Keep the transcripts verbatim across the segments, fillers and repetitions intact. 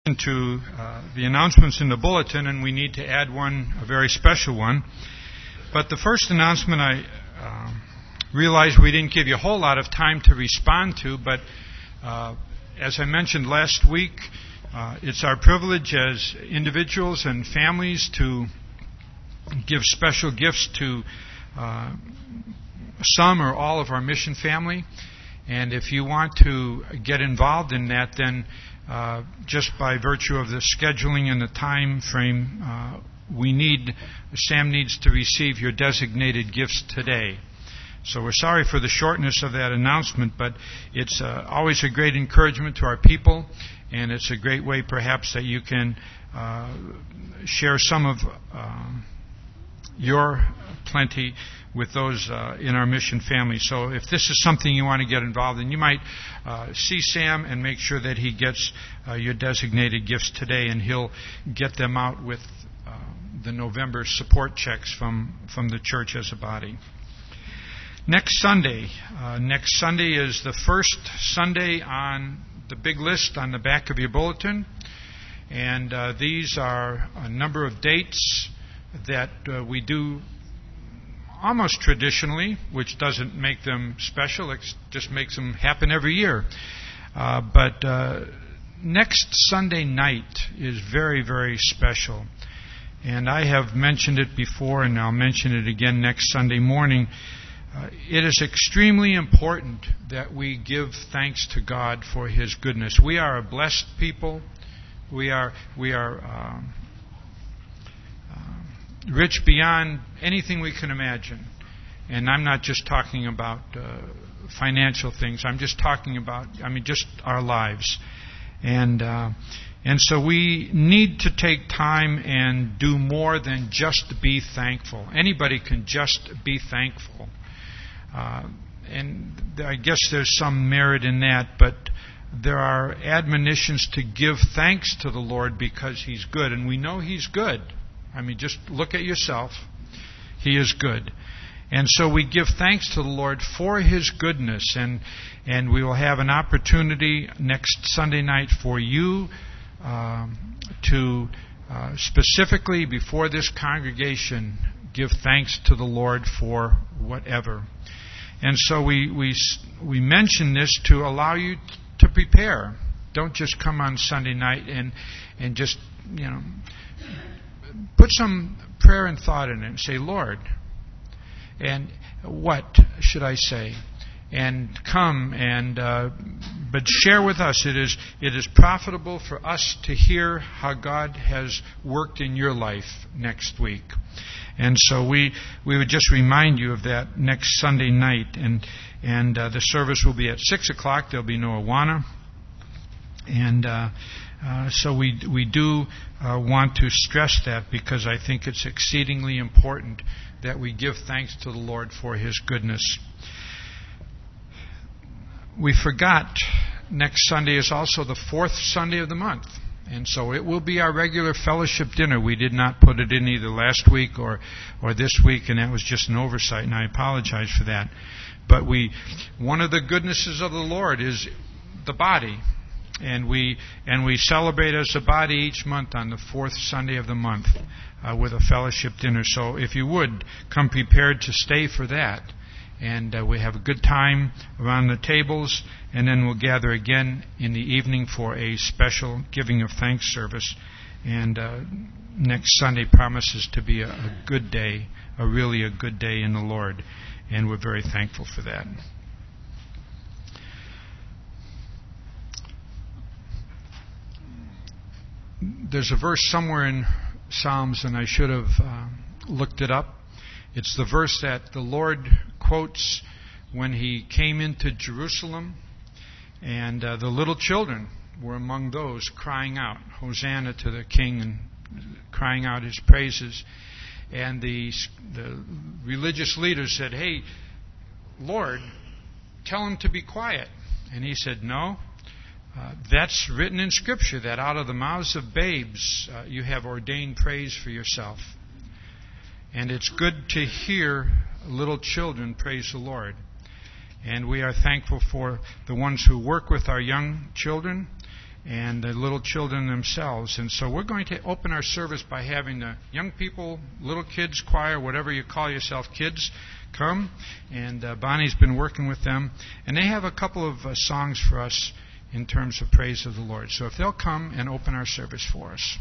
To uh, the announcements in the bulletin, and we need to add one, a very special one. But the first announcement, I uh, realized we didn't give you a whole lot of time to respond to, but uh, as I mentioned last week, uh, it's our privilege as individuals and families to give special gifts to uh, some or all of our mission family. And if you want to get involved in that, then Uh, just by virtue of the scheduling and the time frame, uh, we need, Sam needs to receive your designated gifts today. So we're sorry for the shortness of that announcement, but it's uh, always a great encouragement to our people, and it's a great way perhaps that you can uh, share some of uh, your plenty with those uh, in our mission family. So if this is something you want to get involved in, you might uh, see Sam and make sure that he gets uh, your designated gifts today, and he'll get them out with uh, the November support checks from, from the church as a body. Next Sunday. Uh, next Sunday is the first Sunday on the big list on the back of your bulletin. And uh, these are a number of dates that uh, we do almost traditionally, which doesn't make them special. It just makes them happen every year. Uh, but uh, next Sunday night is very, very special. And I have mentioned it before, and I'll mention it again next Sunday morning. Uh, it is extremely important that we give thanks to God for His goodness. We are a blessed people. We are we are um, uh, rich beyond anything we can imagine. And I'm not just talking about uh, financial things. I'm just talking about, I mean, just our lives. And uh, and so we need to take time and do more than just be thankful. Anybody can just be thankful. Uh, and I guess there's some merit in that, but there are admonitions to give thanks to the Lord because He's good. And we know He's good. I mean, just look at yourself. He is good. And so we give thanks to the Lord for His goodness. And and we will have an opportunity next Sunday night for you um, to uh, specifically before this congregation give thanks to the Lord for whatever. And so we we we mention this to allow you to prepare. Don't just come on Sunday night and and just, you know, put some prayer and thought in it and say, Lord, and what should I say? And come and uh, but share with us. It is it is profitable for us to hear how God has worked in your life next week. And so we we would just remind you of that next Sunday night. And and uh, the service will be at six o'clock. There'll be no Awana. And uh, uh, so we we do uh, want to stress that because I think it's exceedingly important that we give thanks to the Lord for His goodness. We forgot next Sunday is also the fourth Sunday of the month. And so it will be our regular fellowship dinner. We did not put it in either last week or, or this week, and that was just an oversight, and I apologize for that. But we, one of the goodnesses of the Lord is the body. And we and we celebrate as a body each month on the fourth Sunday of the month uh, with a fellowship dinner. So if you would, come prepared to stay for that. And uh, we have a good time around the tables, and then we'll gather again in the evening for a special giving of thanks service. And uh, next Sunday promises to be a, a good day, a really a good day in the Lord. And we're very thankful for that. There's a verse somewhere in Psalms, and I should have uh, looked it up. It's the verse that the Lord quotes when He came into Jerusalem, and uh, the little children were among those crying out, Hosanna to the King, and crying out His praises. And the, the religious leaders said, hey, Lord, tell him to be quiet. And He said, no. Uh, that's written in Scripture, that out of the mouths of babes uh, you have ordained praise for yourself. And it's good to hear little children praise the Lord. And we are thankful for the ones who work with our young children and the little children themselves. And so we're going to open our service by having the young people, little kids choir, whatever you call yourself, kids, come. And uh, Bonnie's been working with them. And they have a couple of uh, songs for us in terms of praise of the Lord. So if they'll come and open our service for us.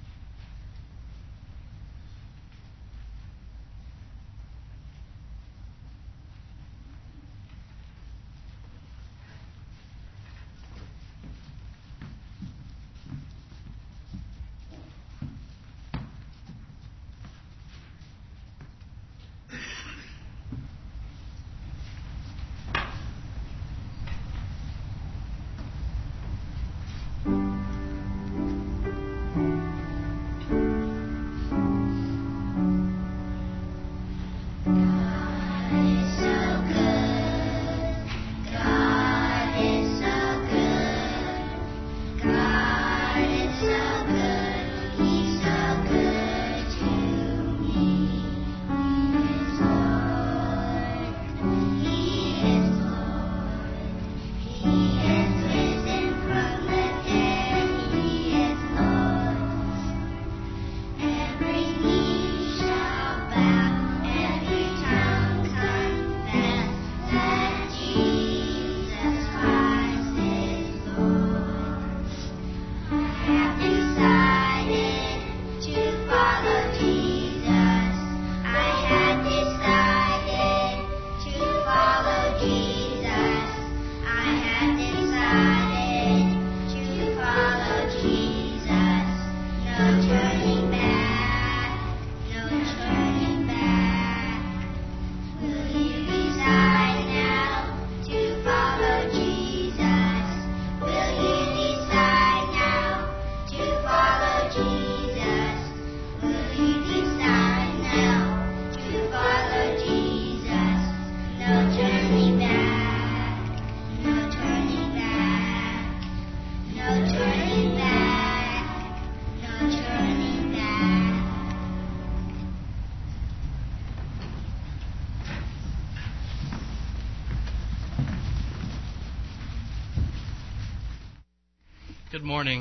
Good morning.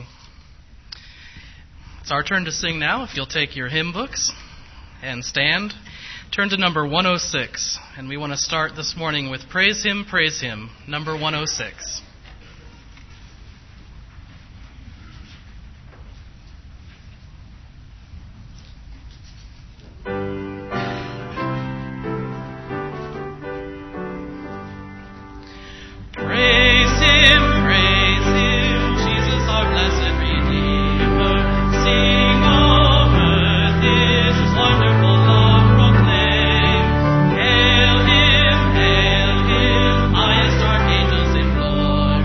It's our turn to sing now. If you'll take your hymn books and stand, turn to number one oh six. And we want to start this morning with Praise Him, Praise Him, number one oh six. Hail him, highest archangels in glory.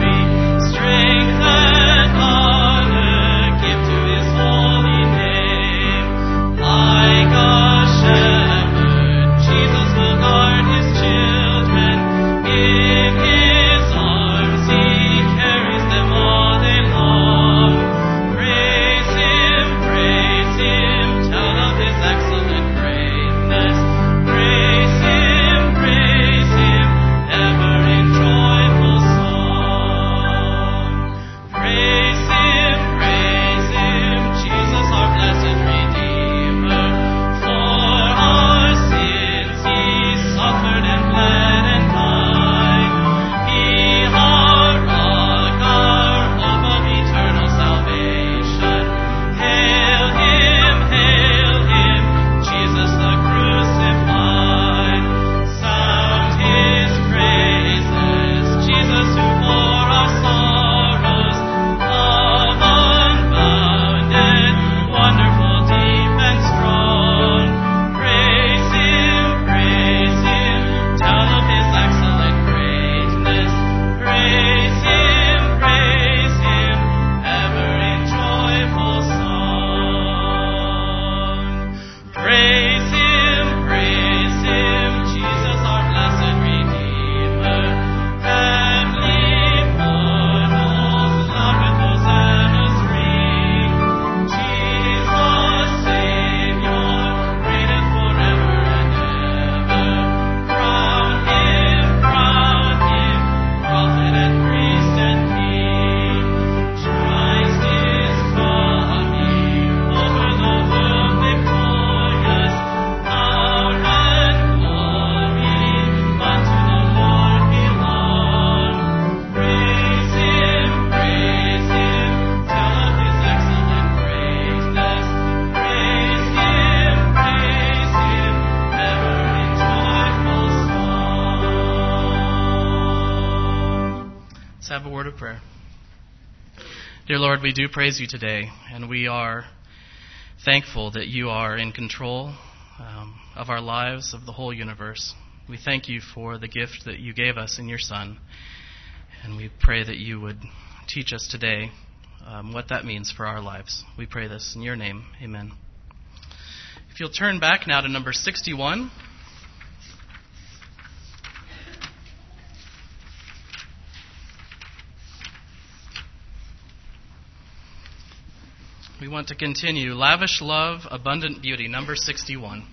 word of prayer. Dear Lord, we do praise you today, and we are thankful that you are in control um, of our lives, of the whole universe. We thank you for the gift that you gave us in your Son, and we pray that you would teach us today um, what that means for our lives. We pray this in your name. Amen. If you'll turn back now to number sixty-one. We want to continue Lavish Love, Abundant Beauty, number sixty-one.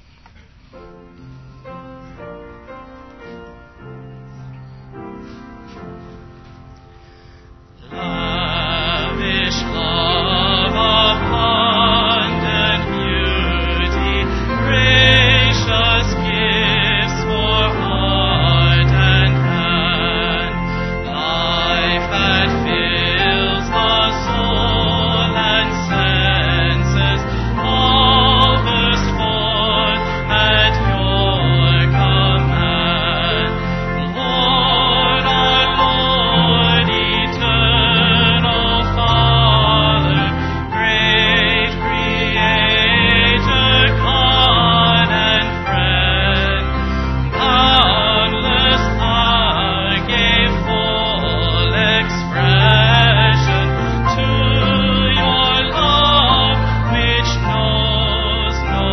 Lavish love, abundant beauty, gracious gifts for heart and hand, life that fills the soul and senses, all burst forth at your command. Lord, our Lord, eternal Father, great Creator, God and friend, boundless power gave full expression to your love which knows no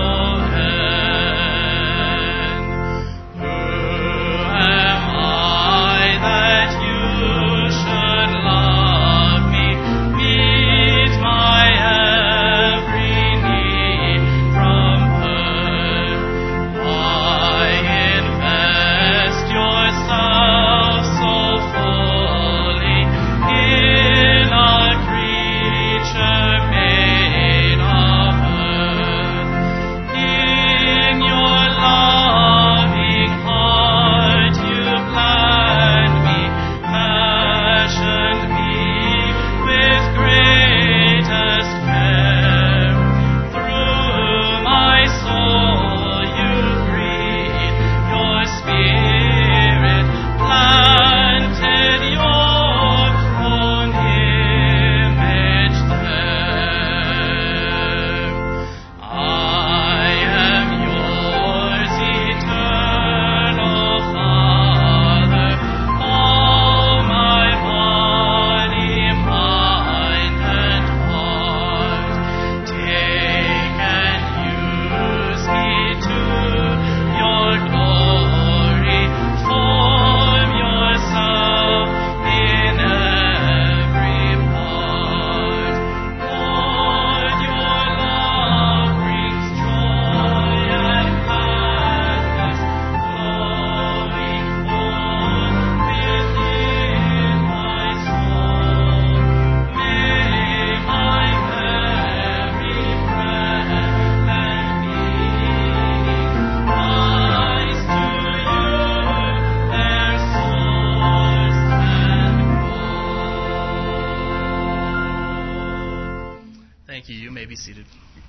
end. Who am I that you should love me, meet my every need from birth? Why invest yourself so fully in a creature made of earth? In your loving heart you planned me, fashioned me with greatest care. Through my soul you breathe your spirit, planted your own image there. I am yours, eternal Father, all my body, mind, and heart. Take and use me to your glory. Form yourself in every part. Lord, your love brings joy and gladness, flowing forth within my soul. May my very breath and being rise to you, their source and goal. Thank you. You may be seated.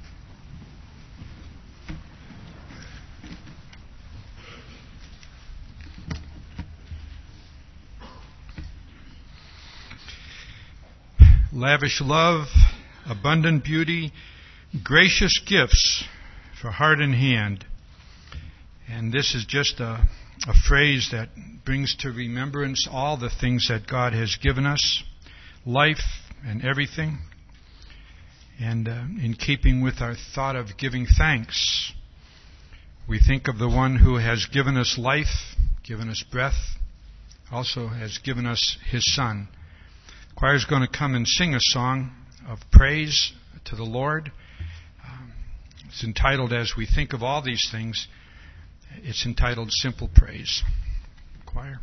Lavish love, abundant beauty, gracious gifts for heart and hand. And this is just a, a phrase that brings to remembrance all the things that God has given us, life and everything. And uh, in keeping with our thought of giving thanks, we think of the one who has given us life, given us breath, also has given us his Son. The choir is going to come and sing a song of praise to the Lord. Um, it's entitled, as we think of all these things, it's entitled Simple Praise. Choir.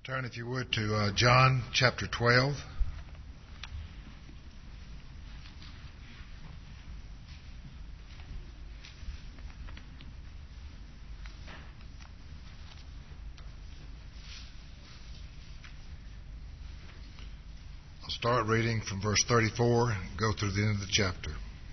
Turn, if you would, to uh, John chapter twelve. I'll start reading from verse thirty-four and go through the end of the chapter.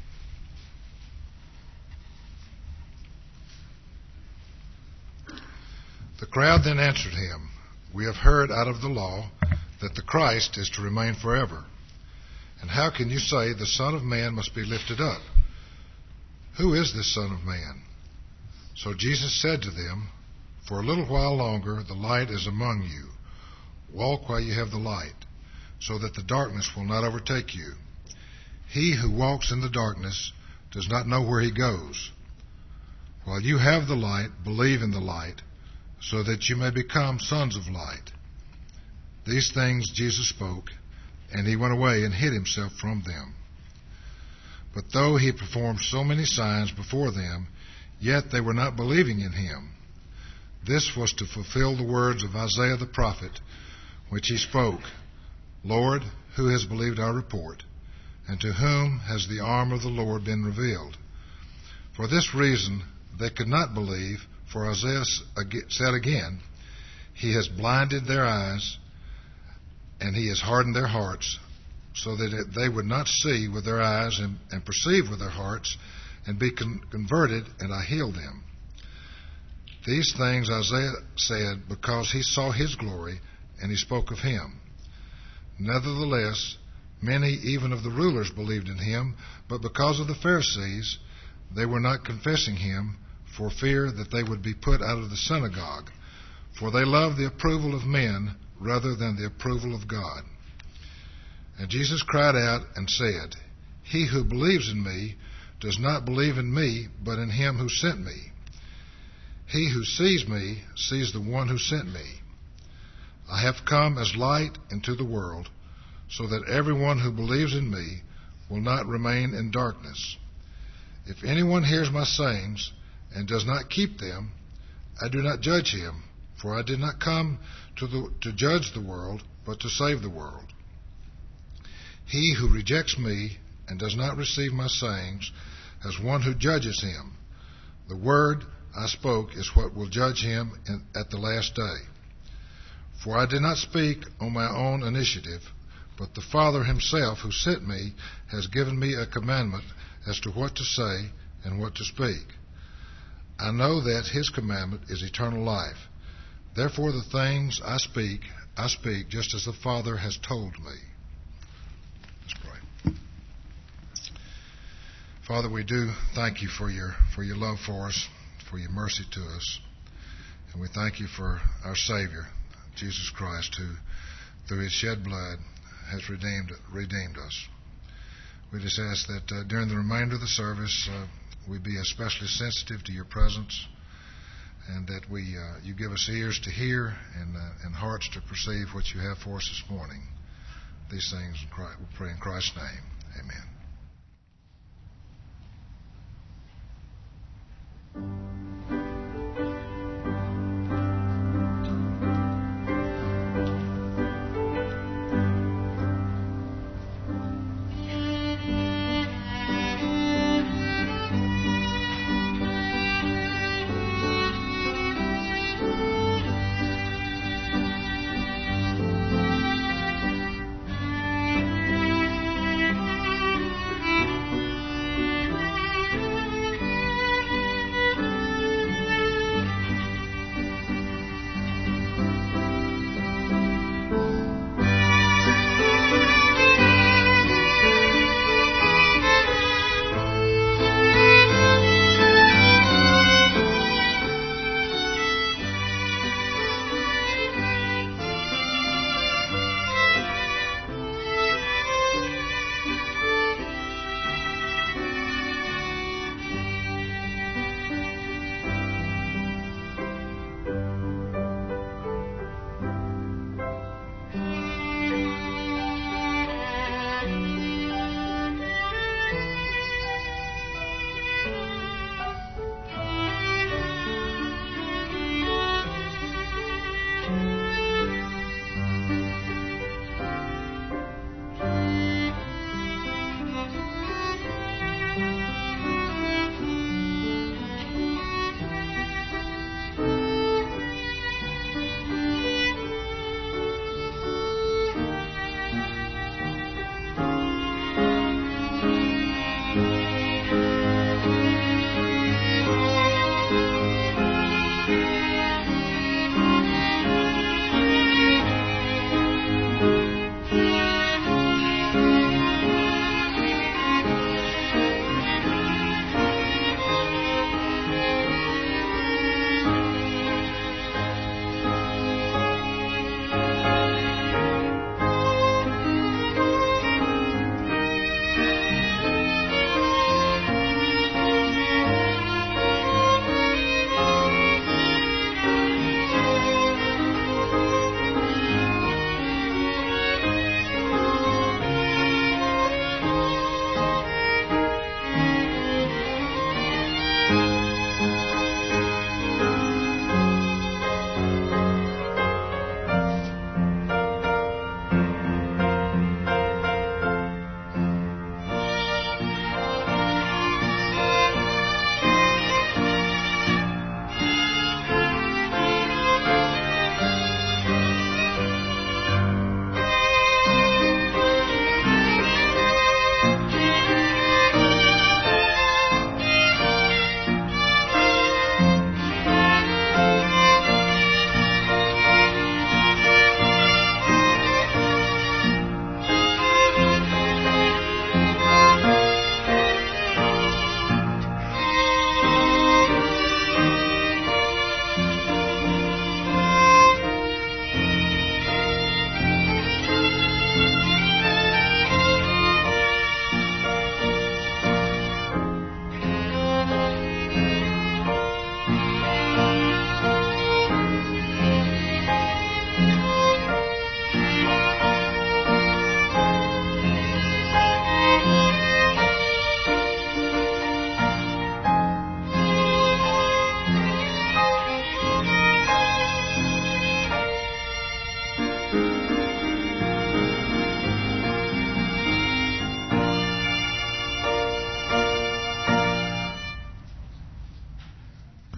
The crowd then answered him, "We have heard out of the law that the Christ is to remain forever. And how can you say the Son of Man must be lifted up? Who is this Son of Man?" So Jesus said to them, "For a little while longer the light is among you. Walk while you have the light, so that the darkness will not overtake you. He who walks in the darkness does not know where he goes. While you have the light, believe in the light, so that you may become sons of light." These things Jesus spoke, and he went away and hid himself from them. But though he performed so many signs before them, yet they were not believing in him. This was to fulfill the words of Isaiah the prophet, which he spoke, "Lord, who has believed our report? And to whom has the arm of the Lord been revealed?" For this reason they could not believe, for Isaiah said again, "He has blinded their eyes, and he has hardened their hearts, so that they would not see with their eyes and, and perceive with their hearts, and be con- converted, and I healed them." These things Isaiah said because he saw his glory, and he spoke of him. Nevertheless, many even of the rulers believed in him, but because of the Pharisees, they were not confessing him, for fear that they would be put out of the synagogue. For they love the approval of men rather than the approval of God. And Jesus cried out and said, "He who believes in me does not believe in me, but in him who sent me. He who sees me sees the one who sent me. I have come as light into the world, so that everyone who believes in me will not remain in darkness. If anyone hears my sayings and does not keep them, I do not judge him, for I did not come to, the, to judge the world, but to save the world. He who rejects me and does not receive my sayings has one who judges him. The word I spoke is what will judge him in, at the last day. For I did not speak on my own initiative, but the Father himself who sent me has given me a commandment as to what to say and what to speak. I know that his commandment is eternal life. Therefore the things I speak, I speak just as the Father has told me." Let's pray. Father, we do thank you for your for your love for us, for your mercy to us. And we thank you for our Savior, Jesus Christ, who through his shed blood has redeemed redeemed us. We just ask that uh, during the remainder of the service, uh, we be especially sensitive to your presence, and that we uh, you give us ears to hear and uh, and hearts to perceive what you have for us this morning. These things in Christ, we pray in Christ's name. Amen.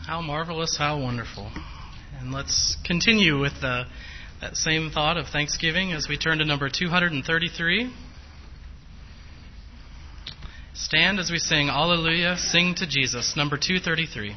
How marvelous, how wonderful. And let's continue with the, that same thought of thanksgiving as we turn to number two thirty-three. Stand as we sing Alleluia, Sing to Jesus, number two thirty-three.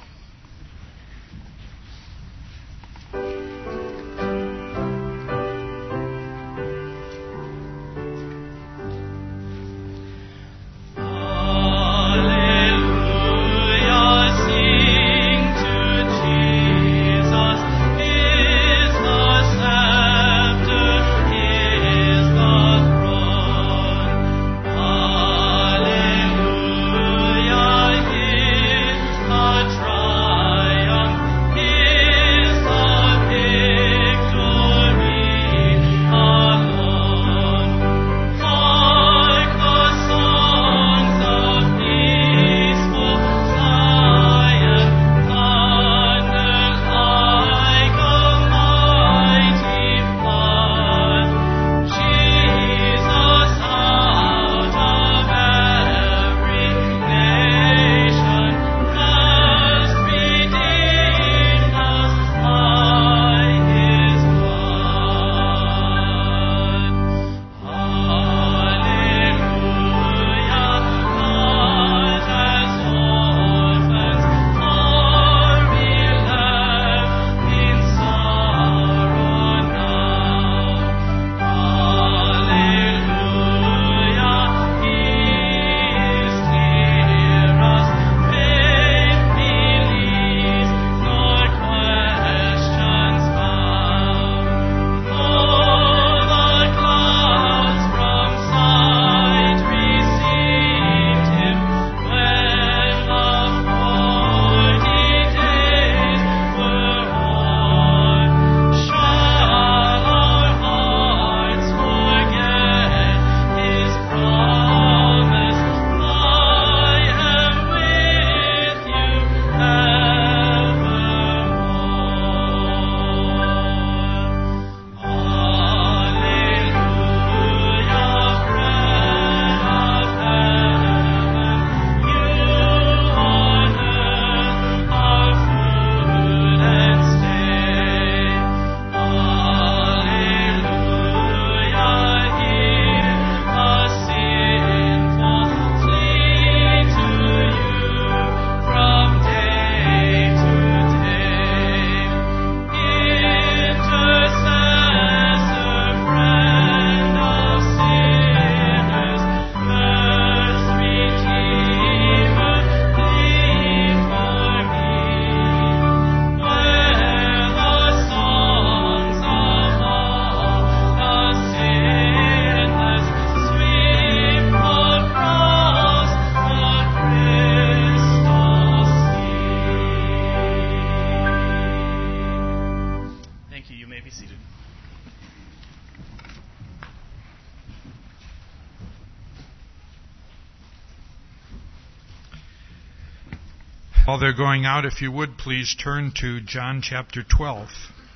While they're going out, if you would please turn to John chapter twelve.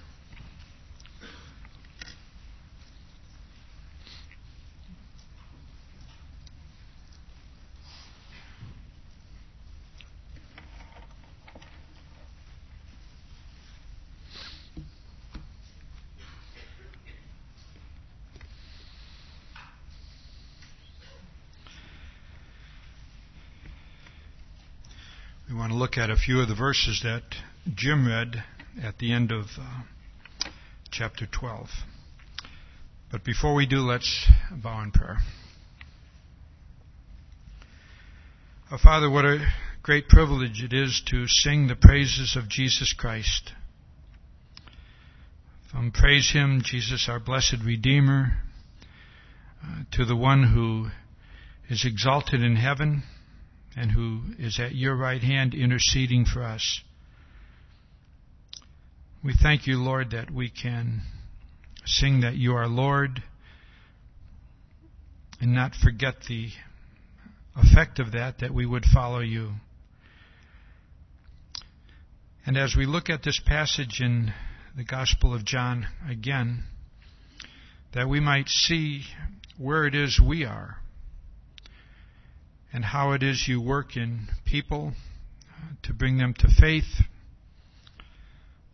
We want to look at a few of the verses that Jim read at the end of uh, chapter twelve. But before we do, let's bow in prayer. Our Father, what a great privilege it is to sing the praises of Jesus Christ. From praise Him, Jesus, our blessed Redeemer, uh, to the one who is exalted in heaven and who is at your right hand interceding for us. We thank you, Lord, that we can sing that you are Lord and not forget the effect of that, that we would follow you. And as we look at this passage in the Gospel of John again, that we might see where it is we are and how it is you work in people to bring them to faith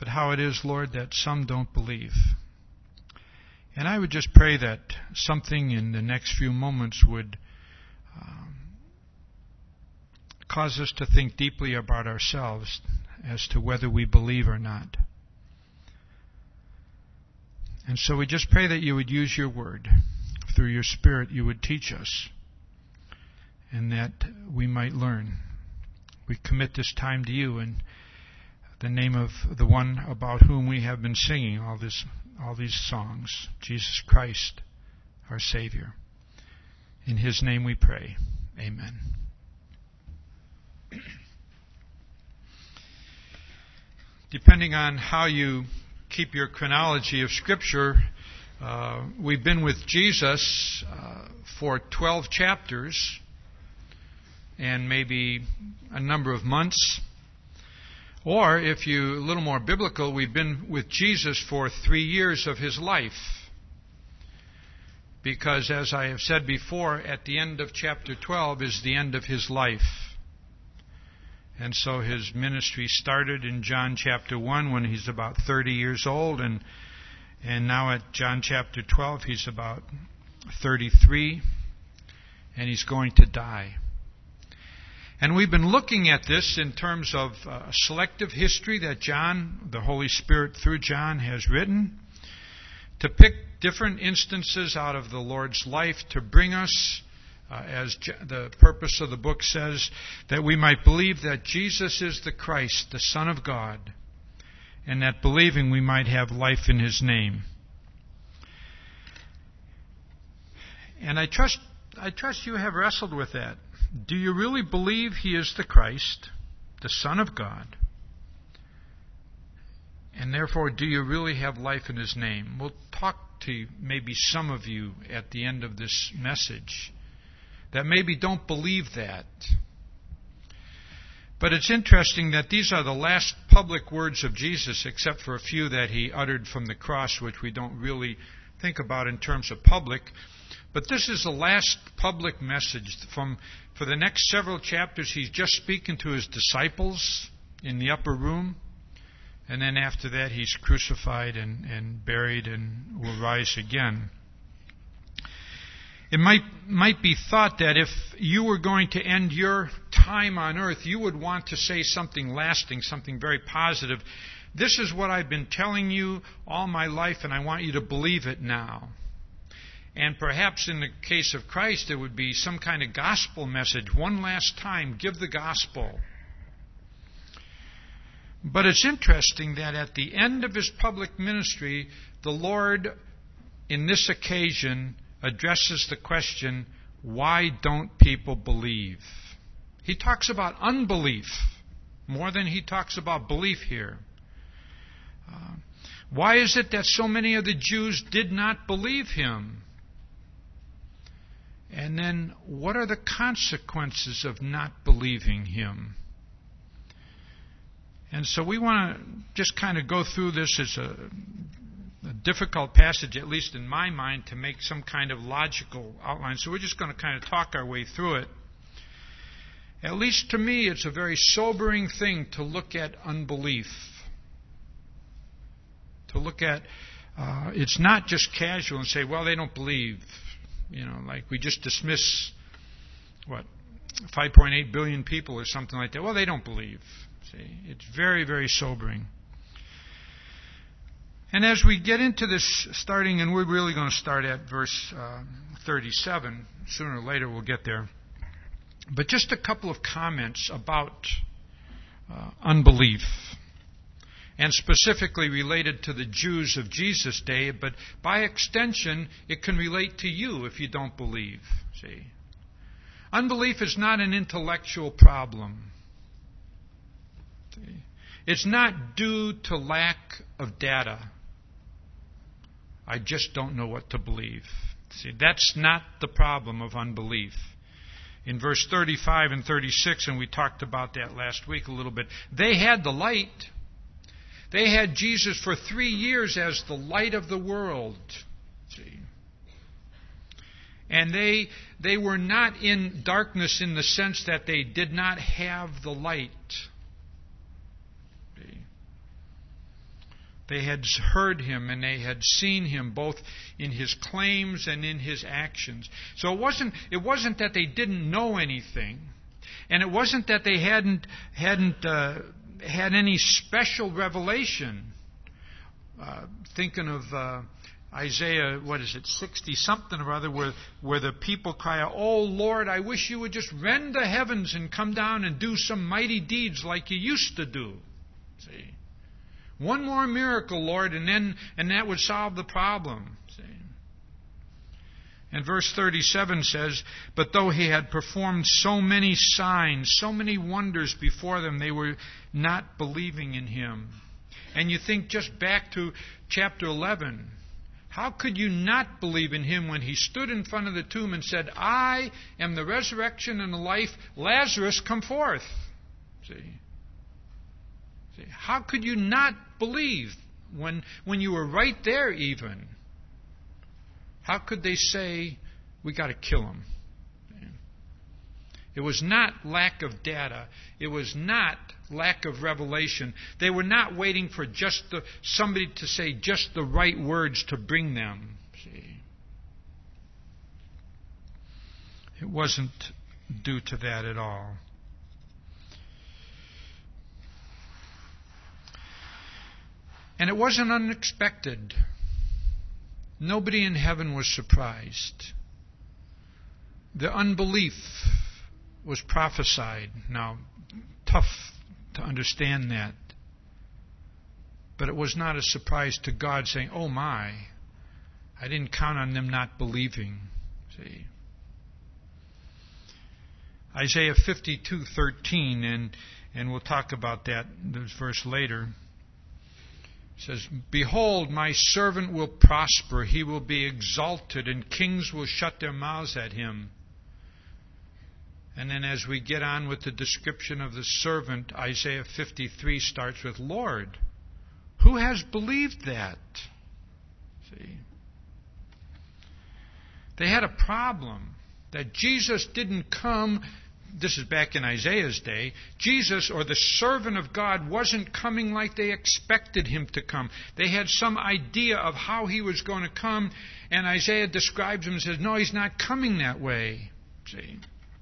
but how it is, Lord, that some don't believe. And I would just pray that something in the next few moments would um, cause us to think deeply about ourselves as to whether we believe or not. And so we just pray that you would use your word. Through your Spirit, you would teach us, and that we might learn. We commit this time to you in the name of the one about whom we have been singing all this, all these songs, Jesus Christ, our Savior. In His name we pray. Amen. Depending on how you keep your chronology of Scripture, uh, we've been with Jesus uh, for twelve chapters and maybe a number of months. Or, if you're a little more biblical, we've been with Jesus for three years of His life. Because, as I have said before, at the end of chapter twelve is the end of His life. And so His ministry started in John chapter one when He's about thirty years old, and and now at John chapter twelve He's about thirty-three, and He's going to die. And we've been looking at this in terms of uh, selective history that John, the Holy Spirit through John, has written, to pick different instances out of the Lord's life to bring us, uh, as J- the purpose of the book says, that we might believe that Jesus is the Christ, the Son of God, and that believing we might have life in His name. And I trust, I trust you have wrestled with that. Do you really believe He is the Christ, the Son of God? And therefore, do you really have life in His name? We'll talk to maybe some of you at the end of this message that maybe don't believe that. But it's interesting that these are the last public words of Jesus, except for a few that He uttered from the cross, which we don't really think about in terms of public. But this is the last public message. From for the next several chapters, He's just speaking to His disciples in the upper room. And then after that, He's crucified and, and buried and will rise again. It might, might be thought that if you were going to end your time on earth, you would want to say something lasting, something very positive. This is what I've been telling you all my life, and I want you to believe it now. And perhaps in the case of Christ, it would be some kind of gospel message. One last time, give the gospel. But it's interesting that at the end of His public ministry, the Lord, in this occasion, addresses the question, why don't people believe? He talks about unbelief more than He talks about belief here. Uh, why is it that so many of the Jews did not believe Him? And then, what are the consequences of not believing Him? And so we want to just kind of go through this as a, a difficult passage, at least in my mind, to make some kind of logical outline. So we're just going to kind of talk our way through it. At least to me, it's a very sobering thing to look at unbelief. To look at, uh, it's not just casual and say, well, they don't believe. You know, like we just dismiss, what, five point eight billion people or something like that. Well, they don't believe. See, it's very, very sobering. And as we get into this starting, and we're really going to start at verse uh, thirty-seven. Sooner or later we'll get there. But just a couple of comments about uh, unbelief. And specifically related to the Jews of Jesus' day, but by extension, it can relate to you if you don't believe. See, unbelief is not an intellectual problem. See? It's not due to lack of data. I just don't know what to believe. See, that's not the problem of unbelief. In verse thirty-five and thirty-six, and we talked about that last week a little bit, they had the light. They had Jesus for three years as the light of the world. See? And they they were not in darkness in the sense that they did not have the light. See? They had heard him and they had seen him both in his claims and in his actions. So it wasn't it wasn't that they didn't know anything, and it wasn't that they hadn't hadn't uh, had any special revelation. Uh, thinking of uh, Isaiah, what is it, sixty something or other, where where the people cry out, "Oh Lord, I wish you would just rend the heavens and come down and do some mighty deeds like you used to do." See. One more miracle, Lord, and then and that would solve the problem. See? And verse thirty-seven says, "But though he had performed so many signs, so many wonders before them, they were not believing in him." And you think just back to chapter eleven. How could you not believe in him when he stood in front of the tomb and said, "I am the resurrection and the life. Lazarus, come forth." See? See? How could you not believe when, when you were right there even? How could they say, "We got to kill him"? It was not lack of data. It was not lack of revelation. They were not waiting for just the, somebody to say just the right words to bring them. See? It wasn't due to that at all. And it wasn't unexpected. Nobody in heaven was surprised. The unbelief was prophesied. Now, tough to understand that. But it was not a surprise to God saying, "Oh my, I didn't count on them not believing." See? Isaiah fifty-two thirteen, and, and we'll talk about that, this verse later. It says, "Behold, my servant will prosper. He will be exalted, and kings will shut their mouths at him." And then as we get on with the description of the servant, Isaiah fifty-three starts with, "Lord, who has believed that?" See? They had a problem that Jesus didn't come. This is back in Isaiah's day. Jesus, or the servant of God, wasn't coming like they expected him to come. They had some idea of how he was going to come, and Isaiah describes him and says, "No, he's not coming that way." See?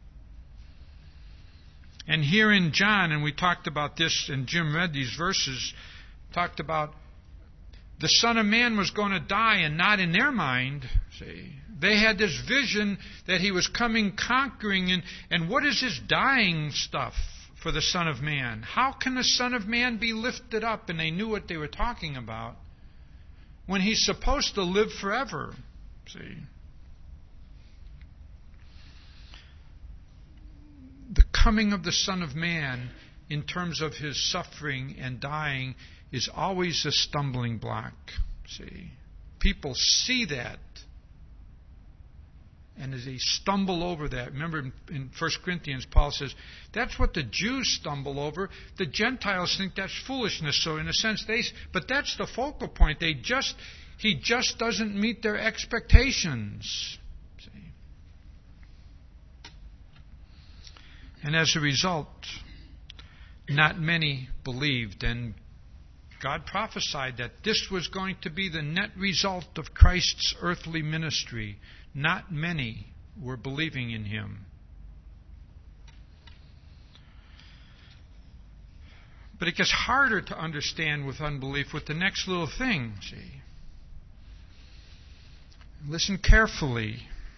And here in John, and we talked about this, and Jim read these verses, talked about the Son of Man was going to die, and not in their mind. See, they had this vision that he was coming conquering, and, and what is this dying stuff for the Son of Man? How can the Son of Man be lifted up? And they knew what they were talking about when he's supposed to live forever. See? The coming of the Son of Man, in terms of his suffering and dying, is always a stumbling block. See, people see that, and as they stumble over that, remember in First Corinthians, Paul says that's what the Jews stumble over. The Gentiles think that's foolishness. So in a sense, they, but that's the focal point. They just, he just doesn't meet their expectations. And as a result, not many believed. And God prophesied that this was going to be the net result of Christ's earthly ministry. Not many were believing in him. But it gets harder to understand with unbelief with the next little thing. See? Listen carefully.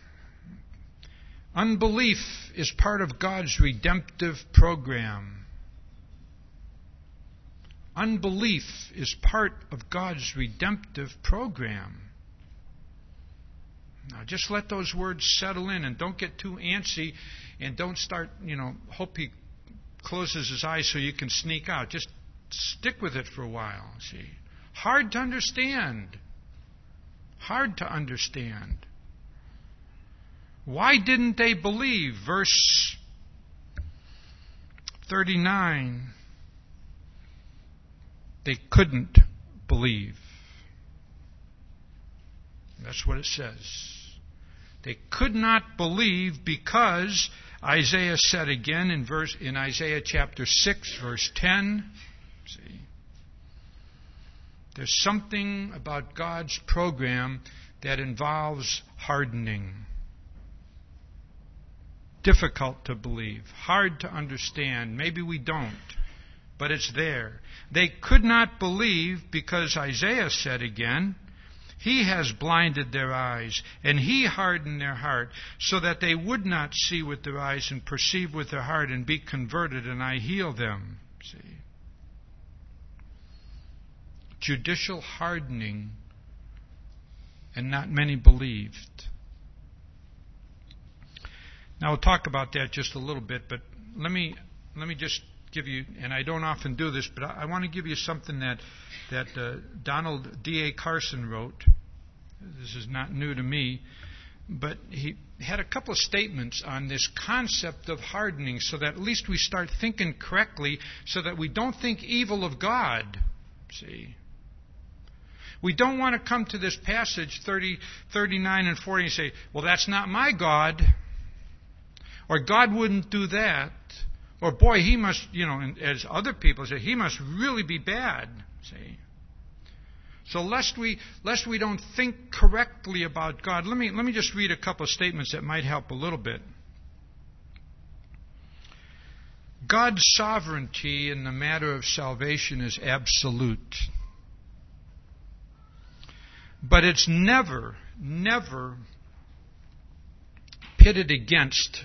Unbelief is part of God's redemptive program. Unbelief is part of God's redemptive program. Now, just let those words settle in, and don't get too antsy, and don't start, you know, hope he closes his eyes so you can sneak out. Just stick with it for a while, see. Hard to understand. Hard to understand. Why didn't they believe? Verse thirty-nine. They couldn't believe. That's what it says. They could not believe because Isaiah said again in verse in Isaiah chapter six, verse ten. See, There's something about God's program that involves hardening. Difficult to believe, hard to understand. Maybe we don't, but it's there. They could not believe because Isaiah said again, He has blinded their eyes, and He hardened their heart, so that they would not see with their eyes and perceive with their heart and be converted, and I heal them. See? Judicial hardening, and not many believed. Now we'll talk about that just a little bit, but let me let me just give you, and I don't often do this, but I, I want to give you something that that uh, Donald D A Carson wrote. This is not new to me, but he had a couple of statements on this concept of hardening, so that at least we start thinking correctly, so that we don't think evil of God. See. We don't want to come to this passage thirty, thirty-nine and forty and say, well, that's not my God. Or God wouldn't do that. Or boy, he must, you know, as other people say, he must really be bad. See? So lest we lest we don't think correctly about God, let me let me just read a couple of statements that might help a little bit. God's sovereignty in the matter of salvation is absolute. But it's never, never pitted against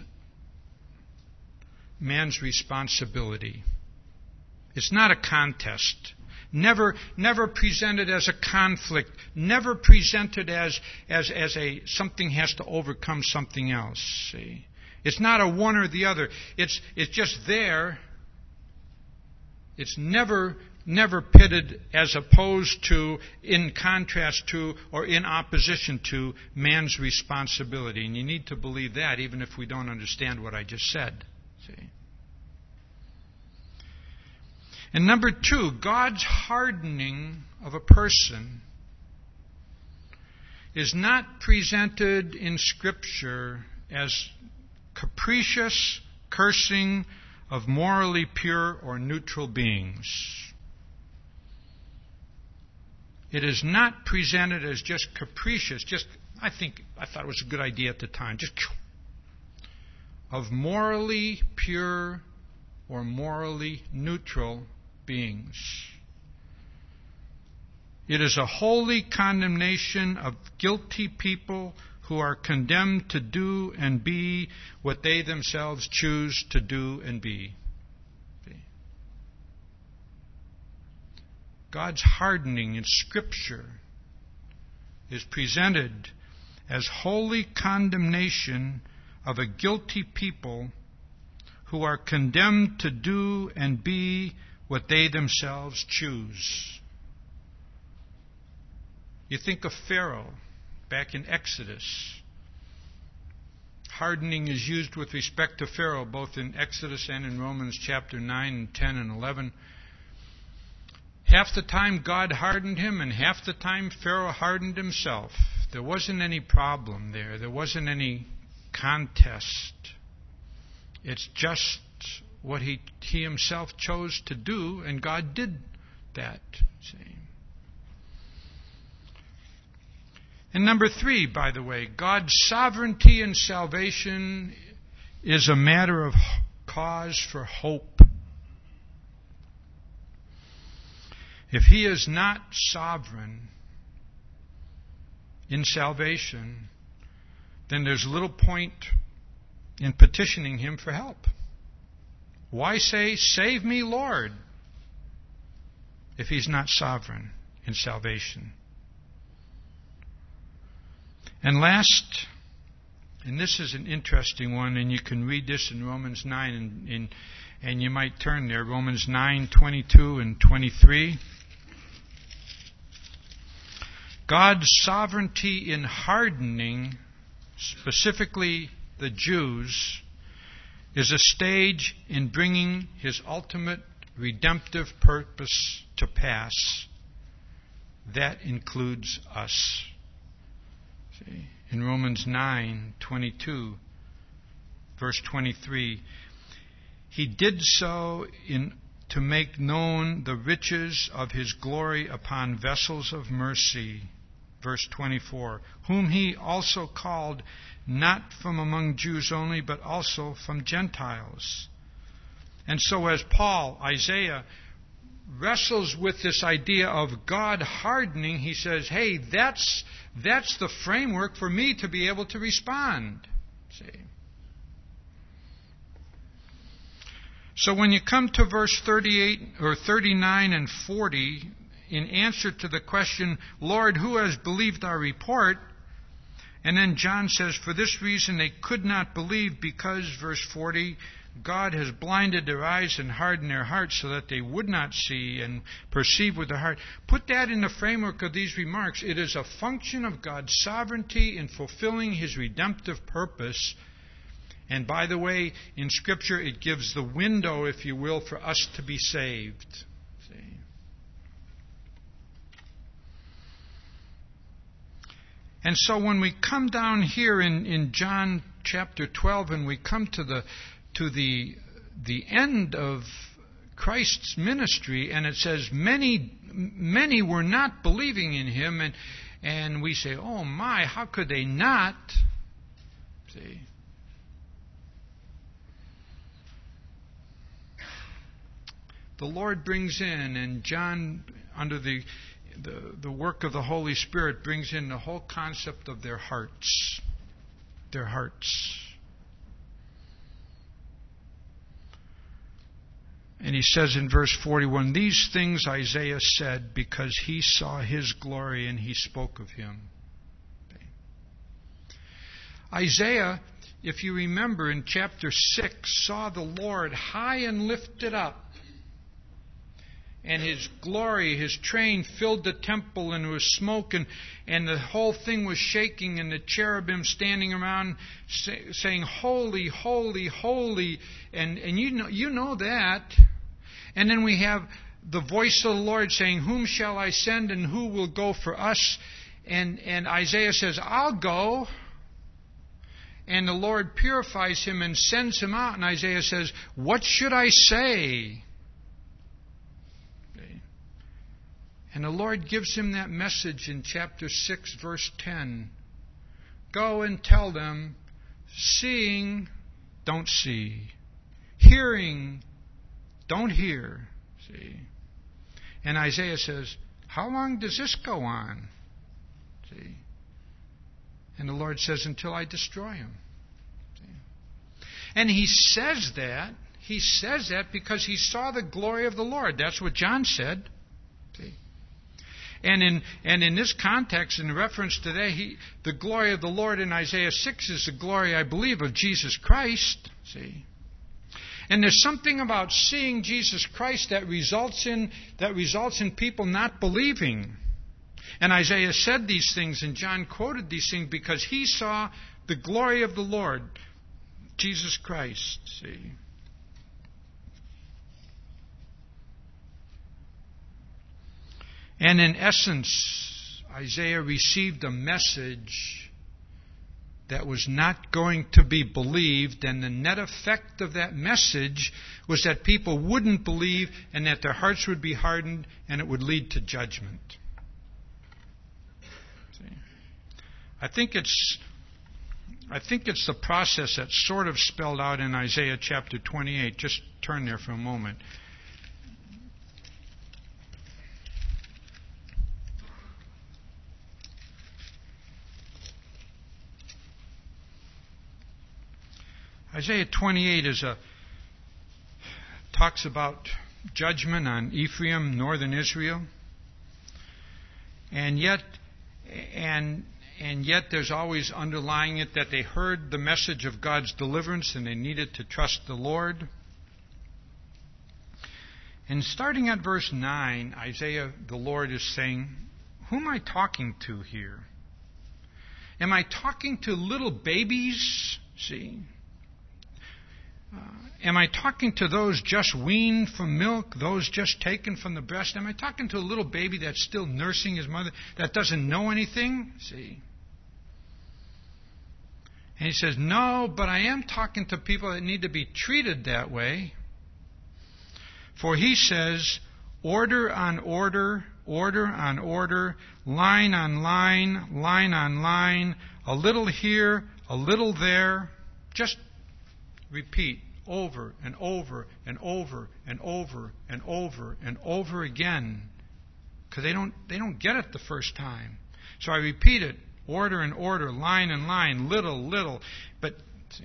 man's responsibility. It's not a contest. Never, never presented as a conflict. Never presented as as as a something has to overcome something else. See, it's not a one or the other. It's it's just there. It's never never pitted as opposed to, in contrast to, or in opposition to man's responsibility. And you need to believe that, even if we don't understand what I just said. See? And number two, God's hardening of a person is not presented in Scripture as capricious cursing of morally pure or neutral beings. It is not presented as just capricious, just, I think, I thought it was a good idea at the time, just of morally pure or morally neutral beings. It is a holy condemnation of guilty people who are condemned to do and be what they themselves choose to do and be. God's hardening in Scripture is presented as holy condemnation of a guilty people who are condemned to do and be what they themselves choose. You think of Pharaoh back in Exodus. Hardening is used with respect to Pharaoh both in Exodus and in Romans chapter nine and ten and eleven. Half the time God hardened him, and half the time Pharaoh hardened himself. There wasn't any problem there. There wasn't any contest. It's just what he, he himself chose to do, and God did that. See? And number three, by the way, God's sovereignty in salvation is a matter of cause for hope. If He is not sovereign in salvation, then there's little point in petitioning Him for help. Why say, "Save me, Lord," if He's not sovereign in salvation? And last, and this is an interesting one, and you can read this in Romans nine, and, and, and you might turn there, Romans nine, twenty-two and twenty-three. God's sovereignty in hardening, specifically the Jews, is a stage in bringing His ultimate redemptive purpose to pass. That includes us. See, in Romans nine, twenty-two, verse twenty-three, He did so in to make known the riches of his glory upon vessels of mercy. Verse twenty-four, whom he also called not from among Jews only, but also from Gentiles. And so as Paul, Isaiah, wrestles with this idea of God hardening, he says, hey, that's, that's the framework for me to be able to respond. See? So when you come to verse thirty-eight or thirty-nine and forty, in answer to the question, Lord, who has believed our report? And then John says, for this reason they could not believe, because, verse forty, God has blinded their eyes and hardened their hearts so that they would not see and perceive with their heart. Put that in the framework of these remarks. It is a function of God's sovereignty in fulfilling his redemptive purpose. And by the way, in Scripture it gives the window, if you will, for us to be saved. See? And so when we come down here in, in John chapter twelve and we come to the to the the end of Christ's ministry, and it says many many were not believing in him, and and we say, oh my, how could they not? See? The Lord brings in, and John, under the, the the work of the Holy Spirit, brings in the whole concept of their hearts. Their hearts. And he says in verse forty-one, these things Isaiah said because he saw his glory and he spoke of him. Okay. Isaiah, if you remember in chapter six, saw the Lord high and lifted up. And his glory, his train filled the temple, and there was smoke, and, and the whole thing was shaking, and the cherubim standing around say, saying, holy, holy, holy. And, and you know, you know that. And then we have the voice of the Lord saying, whom shall I send, and who will go for us? And, and Isaiah says, I'll go. And the Lord purifies him and sends him out. And Isaiah says, what should I say? And the Lord gives him that message in chapter six, verse ten. Go and tell them, seeing, don't see. Hearing, don't hear. See? And Isaiah says, how long does this go on? See? And the Lord says, until I destroy him. See? And he says that, he says that because he saw the glory of the Lord. That's what John said. See? And in and in this context, in reference to that, he, the glory of the Lord in Isaiah six is the glory, I believe, of Jesus Christ. See, and there's something about seeing Jesus Christ that results in that results in people not believing. And Isaiah said these things, and John quoted these things because he saw the glory of the Lord, Jesus Christ. See. And in essence, Isaiah received a message that was not going to be believed, and the net effect of that message was that people wouldn't believe and that their hearts would be hardened and it would lead to judgment. See? I think it's I think it's the process that's sort of spelled out in Isaiah chapter twenty-eight. Just turn there for a moment. Isaiah twenty-eight is a talks about judgment on Ephraim, northern Israel, and yet, and and yet, there's always underlying it that they heard the message of God's deliverance and they needed to trust the Lord. And starting at verse nine, Isaiah, the Lord is saying, "Who am I talking to here? Am I talking to little babies? See." Uh, am I talking to those just weaned from milk, those just taken from the breast? Am I talking to a little baby that's still nursing his mother, that doesn't know anything? See? And he says, no, but I am talking to people that need to be treated that way. For he says, order on order, order on order, line on line, line on line, a little here, a little there. Just repeat over and over and over and over and over and over again. Because they don't, they don't get it the first time. So I repeat it, order and order, line and line, little, little. But, see,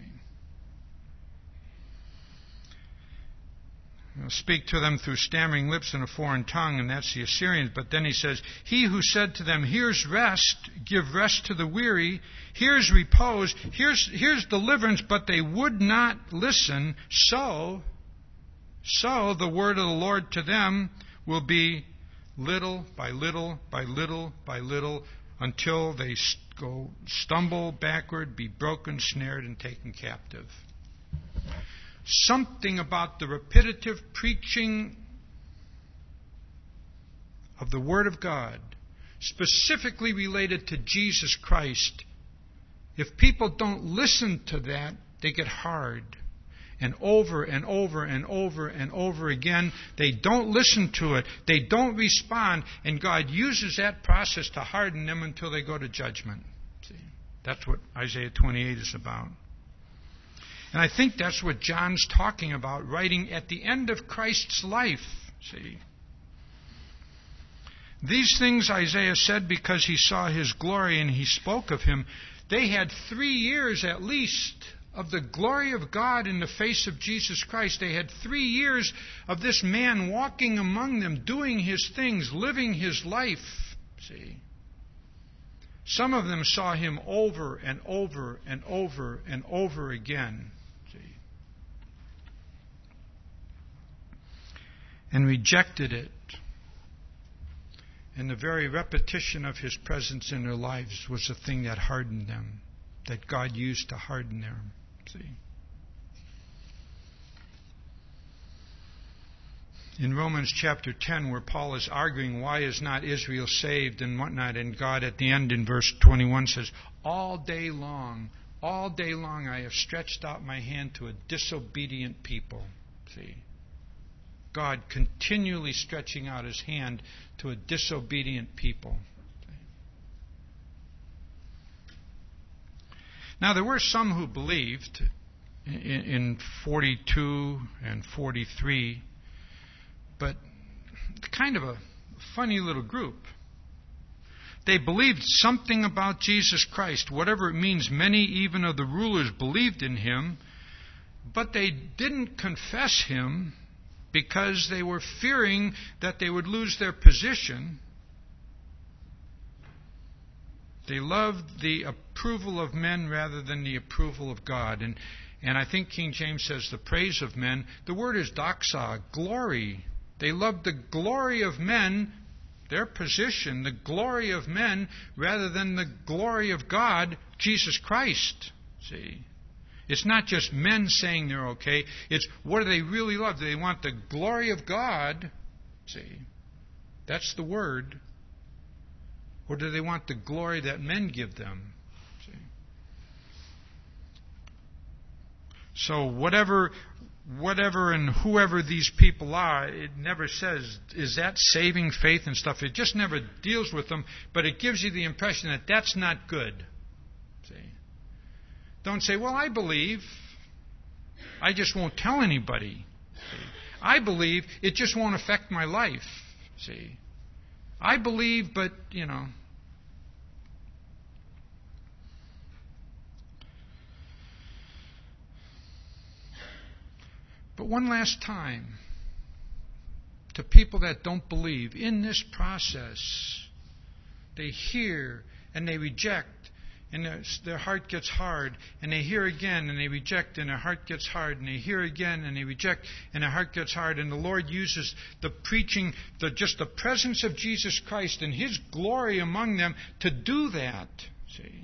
I'll speak to them through stammering lips in a foreign tongue, and that's the Assyrians. But then he says, he who said to them, here's rest, give rest to the weary, here's repose, here's, here's deliverance, but they would not listen. So, so the word of the Lord to them will be little by little by little by little until they go stumble backward, be broken, snared, and taken captive. Something about the repetitive preaching of the Word of God, specifically related to Jesus Christ, if people don't listen to that, they get hard. And over and over and over and over again, they don't listen to it. They don't respond. And God uses that process to harden them until they go to judgment. See, that's what Isaiah twenty-eight is about. And I think that's what John's talking about, writing at the end of Christ's life. See, these things Isaiah said because he saw his glory and he spoke of him. They had three years at least of the glory of God in the face of Jesus Christ. They had three years of this man walking among them, doing his things, living his life. See, some of them saw him over and over and over and over again. See, and rejected it. And the very repetition of his presence in their lives was the thing that hardened them, that God used to harden them. See, in Romans chapter ten, where Paul is arguing why is not Israel saved and whatnot, and God at the end in verse twenty-one says, all day long, all day long I have stretched out my hand to a disobedient people. See, God continually stretching out his hand to a disobedient people. Now, there were some who believed in forty-two and forty-three, but kind of a funny little group. They believed something about Jesus Christ, whatever it means. Many even of the rulers believed in him, but they didn't confess him because they were fearing that they would lose their position. They loved the approval of men rather than the approval of God. And and I think King James says the praise of men. The word is doxa, glory. They loved the glory of men, their position, the glory of men, rather than the glory of God, Jesus Christ. See? It's not just men saying they're okay. It's what do they really love? Do they want the glory of God? See? That's the word. Or do they want the glory that men give them? See? So whatever whatever and whoever these people are, it never says, is that saving faith and stuff? It just never deals with them, but it gives you the impression that that's not good. See? Don't say, well, I believe. I just won't tell anybody. See? I believe, it just won't affect my life. See? I believe, but, you know. But one last time, to people that don't believe, in this process, they hear and they reject, and their, their heart gets hard, and they hear again and they reject, and their heart gets hard, and they hear again and they reject, and their heart gets hard. And the Lord uses the preaching, the, just the presence of Jesus Christ and his glory among them to do that. See?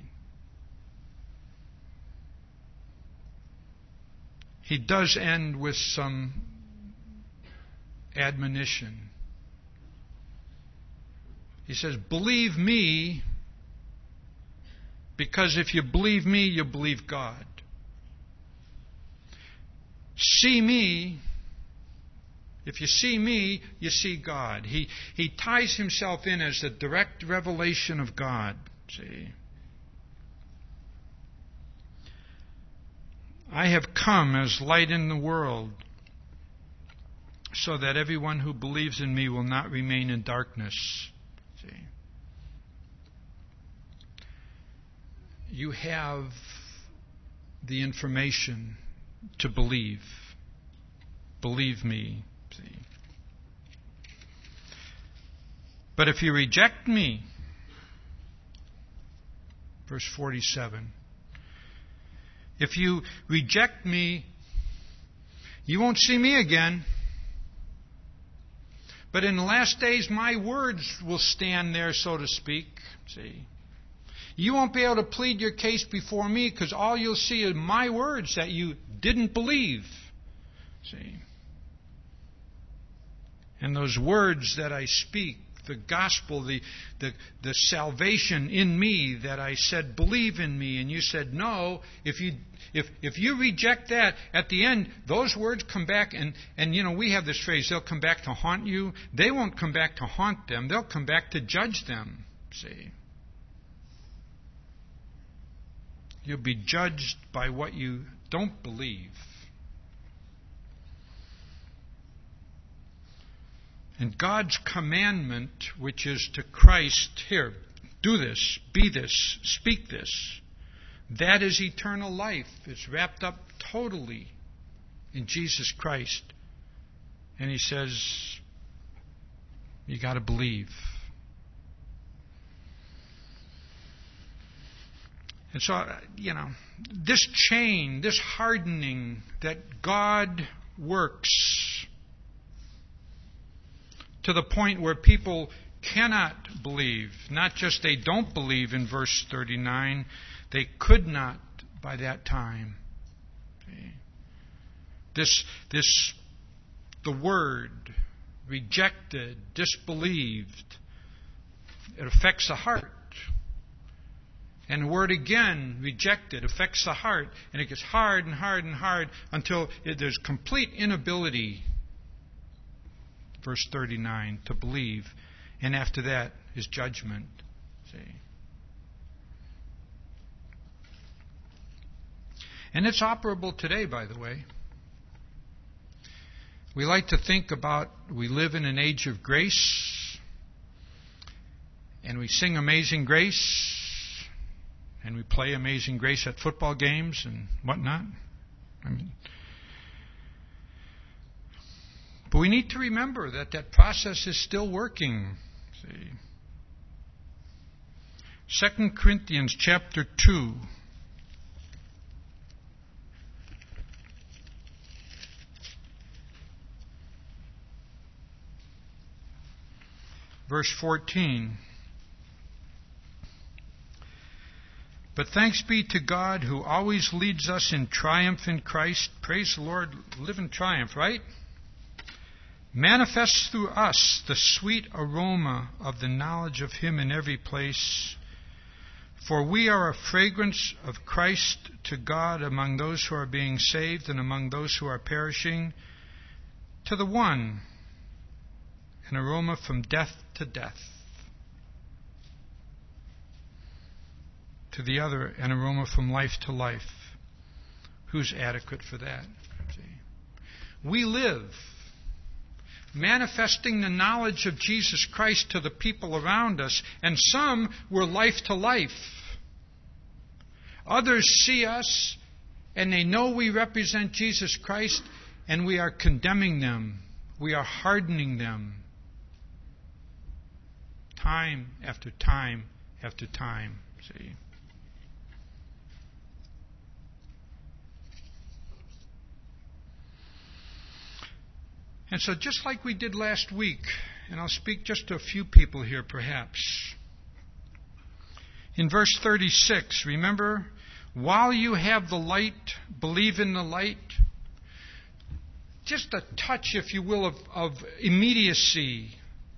He does end with some admonition. He says, believe me, because if you believe me, you believe God. See me, If you see me, you see God. He, he ties himself in as the direct revelation of God. See? I have come as light in the world, so that everyone who believes in me will not remain in darkness. See? You have the information to believe. Believe me. See? But if you reject me, verse forty-seven, if you reject me, you won't see me again. But in the last days, my words will stand there, so to speak. See? You won't be able to plead your case before me because all you'll see are my words that you didn't believe. See? And those words that I speak, the gospel, the, the, the salvation in me that I said, believe in me, and you said no, if you if if you reject that, at the end, those words come back, and, and you know, we have this phrase, they'll come back to haunt you. They won't come back to haunt them. They'll come back to judge them. See? You'll be judged by what you don't believe. And God's commandment, which is to Christ, here, do this, be this, speak this, that is eternal life. It's wrapped up totally in Jesus Christ. And he says, you got to believe. And so, you know, this chain, this hardening that God works to the point where people cannot believe. Not just they don't believe in verse thirty-nine, they could not by that time. See? This, this, the word, rejected, disbelieved, it affects the heart. And the word again, rejected, affects the heart. And it gets hard and hard and hard until it, there's complete inability, verse thirty-nine, to believe. And after that is judgment. See? And it's operable today, by the way. We like to think about, we live in an age of grace, and we sing Amazing Grace, and we play Amazing Grace at football games and whatnot. I mean, but we need to remember that that process is still working. See? Second Corinthians chapter two. Verse fourteen. But thanks be to God who always leads us in triumph in Christ. Praise the Lord. Live in triumph, right? Manifests through us the sweet aroma of the knowledge of Him in every place. For we are a fragrance of Christ to God among those who are being saved and among those who are perishing. To the one, an aroma from death to death. To the other, an aroma from life to life. Who's adequate for that? See? We live manifesting the knowledge of Jesus Christ to the people around us, and some were life to life. Others see us, and they know we represent Jesus Christ, and we are condemning them. We are hardening them. Time after time after time. See? And so just like we did last week, and I'll speak just to a few people here perhaps. In verse thirty-six, remember, while you have the light, believe in the light. Just a touch, if you will, of, of immediacy.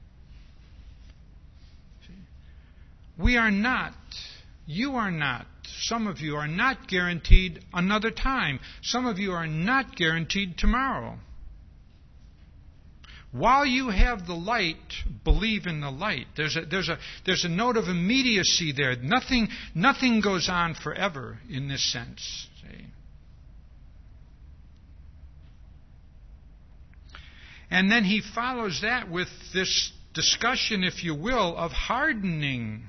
We are not, you are not, some of you are not guaranteed another time. Some of you are not guaranteed tomorrow. While you have the light, believe in the light. There's a, there's a, there's a note of immediacy there. Nothing, nothing goes on forever in this sense. See? And then he follows that with this discussion, if you will, of hardening.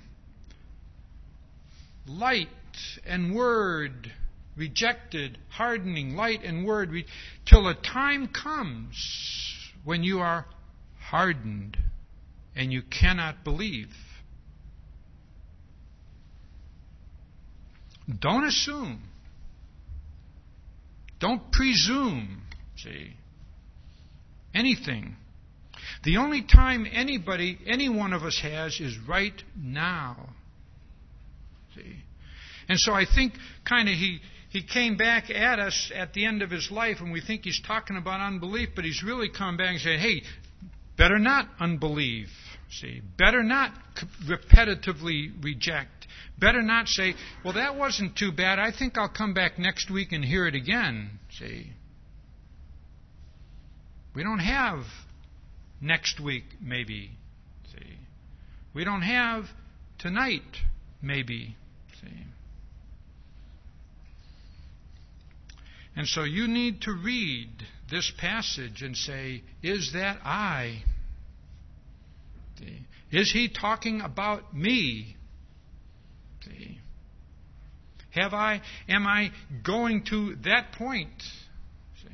Light and word rejected, hardening, light and word, re- till a time comes when you are hardened and you cannot believe. Don't assume. Don't presume, see, anything. The only time anybody, any one of us has is right now. See? And so I think kind of he, he came back at us at the end of his life, and we think he's talking about unbelief, but he's really come back and saying, hey, better not unbelieve. See, better not repetitively reject. Better not say, well, that wasn't too bad. I think I'll come back next week and hear it again. See, we don't have next week, maybe. See, we don't have tonight, maybe. See. And so you need to read this passage and say, is that I? See. Is he talking about me? See. Have I, am I going to that point? See.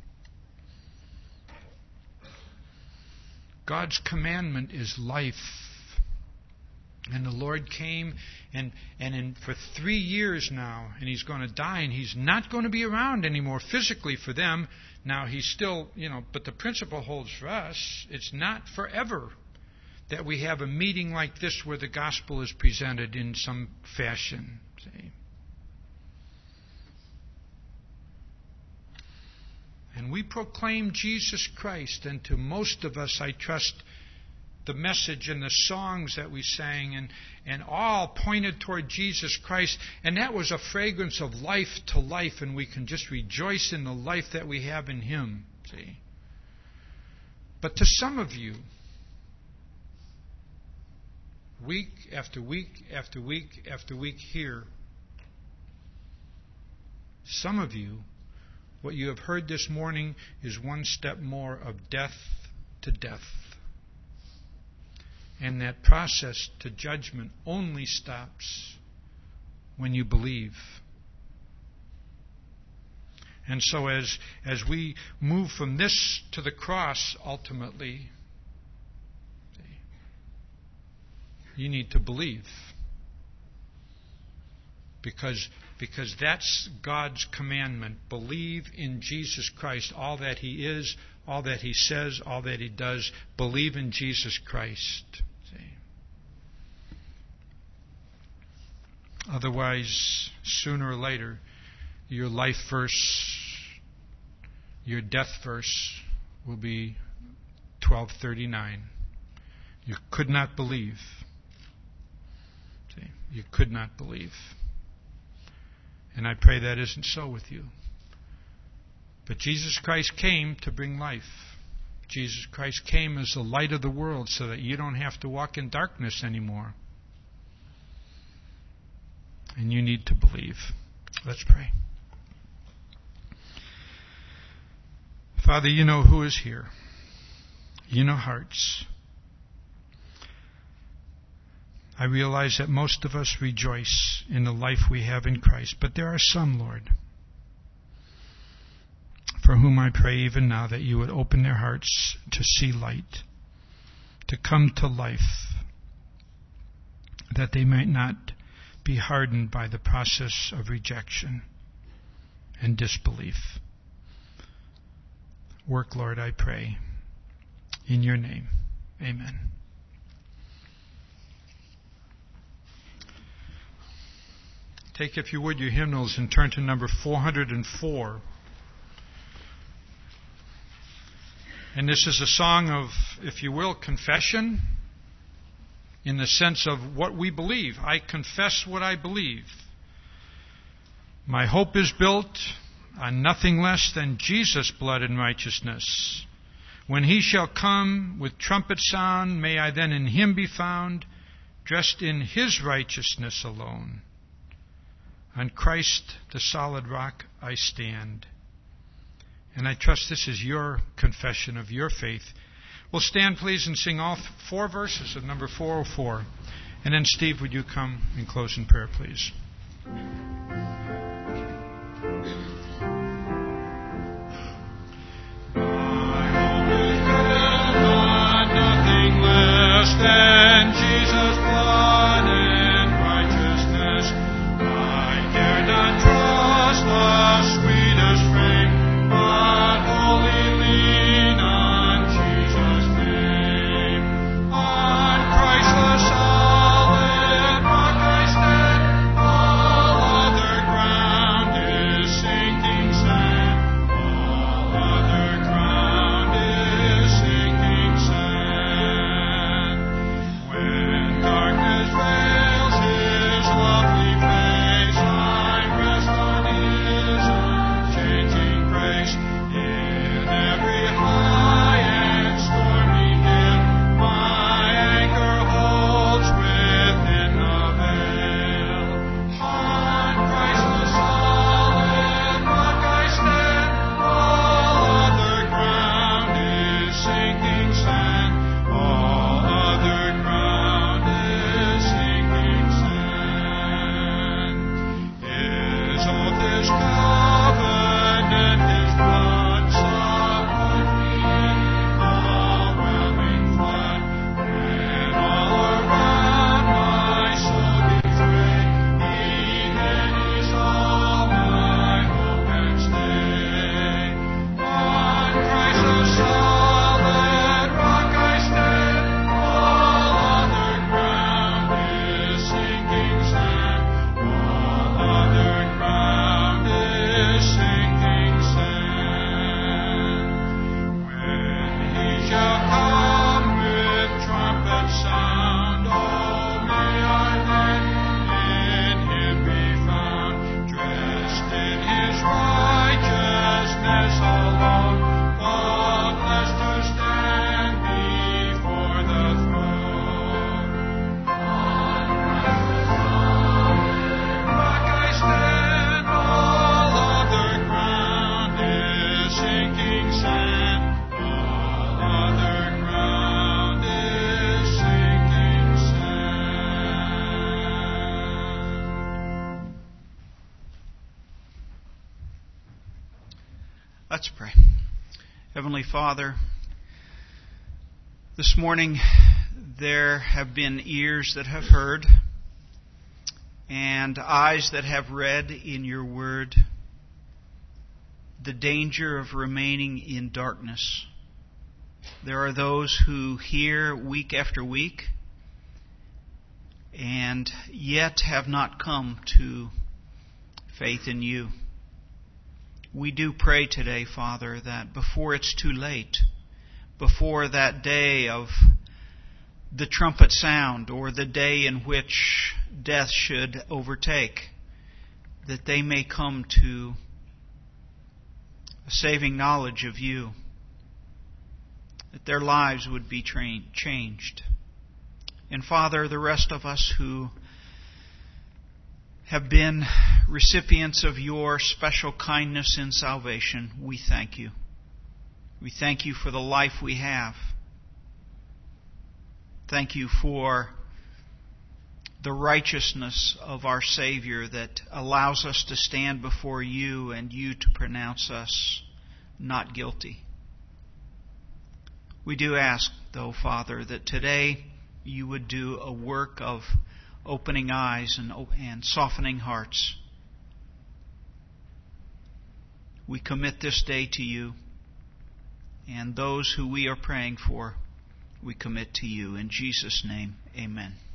God's commandment is life. And the Lord came and, and in, for three years now, and He's going to die, and He's not going to be around anymore physically for them. Now, He's still, you know, but the principle holds for us. It's not forever that we have a meeting like this where the gospel is presented in some fashion. See? And we proclaim Jesus Christ, and to most of us, I trust, the message and the songs that we sang and, and all pointed toward Jesus Christ. And that was a fragrance of life to life, and we can just rejoice in the life that we have in Him. See? But to some of you, week after week after week after week here, some of you, what you have heard this morning is one step more of death to death. And that process to judgment only stops when you believe. And so as, as we move from this to the cross, ultimately, you need to believe. Because, because that's God's commandment. Believe in Jesus Christ, all that He is, all that He says, all that He does. Believe in Jesus Christ. See? Otherwise, sooner or later, your life verse, your death verse will be twelve thirty-nine. You could not believe. See? You could not believe. And I pray that isn't so with you. But Jesus Christ came to bring life. Jesus Christ came as the light of the world so that you don't have to walk in darkness anymore. And you need to believe. Let's pray. Father, you know who is here. You know hearts. I realize that most of us rejoice in the life we have in Christ, but there are some, Lord, for whom I pray even now that you would open their hearts to see light, to come to life, that they might not be hardened by the process of rejection and disbelief. Work, Lord, I pray, in your name. Amen. Take, if you would, your hymnals and turn to number four hundred four. And this is a song of, if you will, confession, in the sense of what we believe. I confess what I believe. My hope is built on nothing less than Jesus' blood and righteousness. When he shall come with trumpet sound, may I then in him be found, dressed in his righteousness alone. On Christ, the solid rock, I stand. And I trust this is your confession of your faith. We'll stand, please, and sing all four verses of number four oh four. And then, Steve, would you come and close in prayer, please? Than Jesus' blood and righteousness, I dare not trust the sweetest frame, but wholly lean on Jesus' name. On Christ the solid rock I stand, all other ground is sinking sand, all other ground is sinking sand. Darkness veils his lovely face, I rest on his unchanging grace. In every high and stormy hill, my anchor holds within the veil. On Christ the solid rock I stand, all other ground is sinking sand, all other ground is sinking sand. His oath, his covenant, his blood support me in the whelming flood. When all around my soul gives way, he then is all my hope and stay. On Christ the solid rock I stand, all other ground is sinking sand, all other ground is sinking sand. When he shall come with trumpet sound, oh, may I then in him be found, dressed in his righteousness alone, faultless to stand before the throne. On rock I stand, all other ground is sinking sand, all other ground is sinking sand. Let's pray. Heavenly Father, this morning there have been ears that have heard and eyes that have read in your word the danger of remaining in darkness. There are those who hear week after week and yet have not come to faith in you. We do pray today, Father, that before it's too late, before that day of the trumpet sound or the day in which death should overtake, that they may come to a saving knowledge of you, that their lives would be trained, changed. And Father, the rest of us who have been recipients of your special kindness in salvation, we thank you. We thank you for the life we have. Thank you for the righteousness of our Savior that allows us to stand before you and you to pronounce us not guilty. We do ask, though, Father, that today you would do a work of opening eyes and, and softening hearts. We commit this day to you, and those who we are praying for, we commit to you. In Jesus' name, amen.